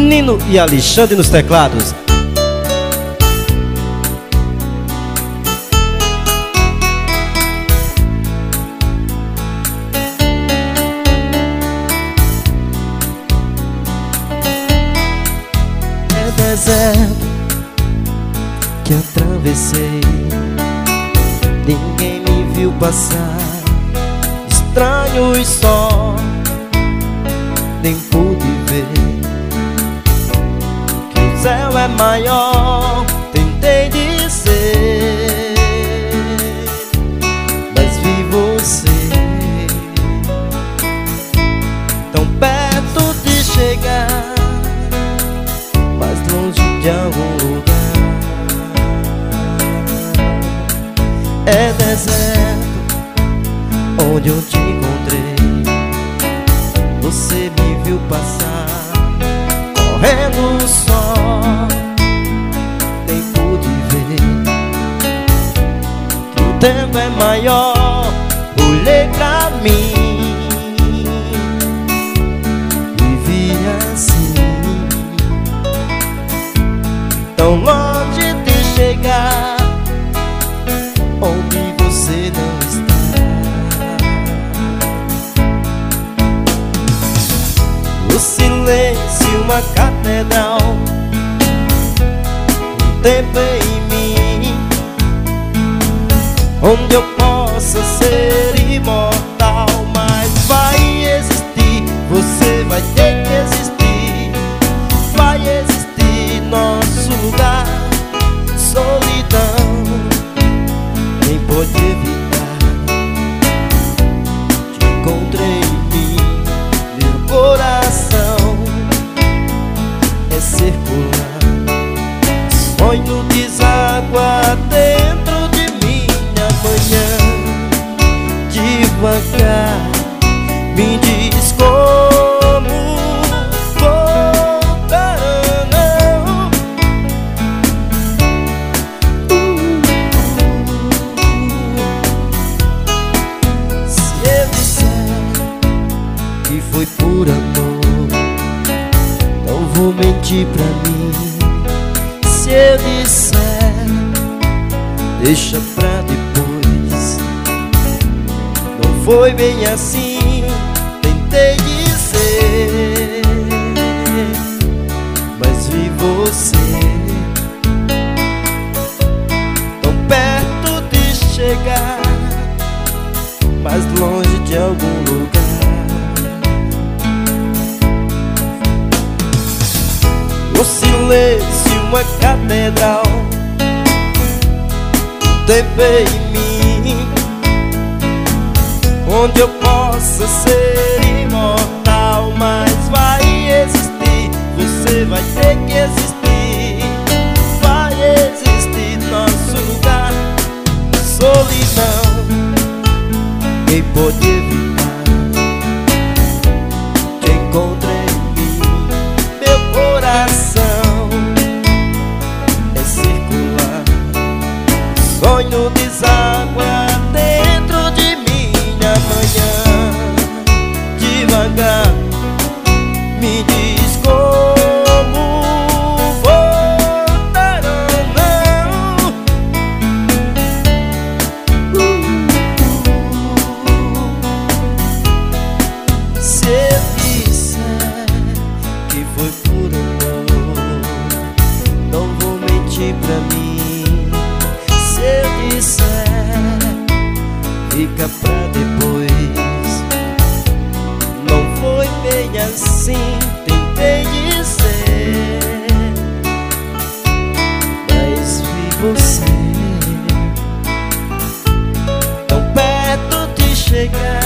Nino e Alexandre nos teclados. É deserto que atravessei, ninguém me viu passar. Estranho e só, nem pude ver que o céu é maior. Tentei dizer, mas vi você tão perto de chegar, mais longe de algum lugar. É deserto onde eu te encontrei, você me viu passar, correndo só, nem pude ver que o tempo é maior. Olhei pra mim e vi assim, tão longe de chegar, onde você não está. O silêncio, uma catedral, um tempo em mim, onde eu possa ser imortal. Mas vai existir, você vai ter que existir, vai existir nosso lugar. Solidão, quem pode evitar? Te encontrei em mim, meu coração é circular, sonho deságua dentro de minha manhã. Devagar me diz como voltar ou não. Se eu disser que foi por amor, não vou mentir pra mim. Se eu disser, deixa pra depois, não foi bem assim. Tentei dizer, mas vi você tão perto de chegar, mais longe de algum lugar. O silêncio, uma catedral, um tempo em mim, onde eu possa ser imortal. Mas vai existir, você vai ter que existir, vai existir nosso lugar. Solidão, quem pode evitar? Te encontrei em mim, meu coração é circular, sonho deságua dentro de minha manhã. Devagar me diz como voltar ou não. Se eu disser que foi por amor, não vou mentir pra mim. Se eu disser, fica pra depois, não foi bem assim. Tentei dizer, mas vi você tão perto de chegar,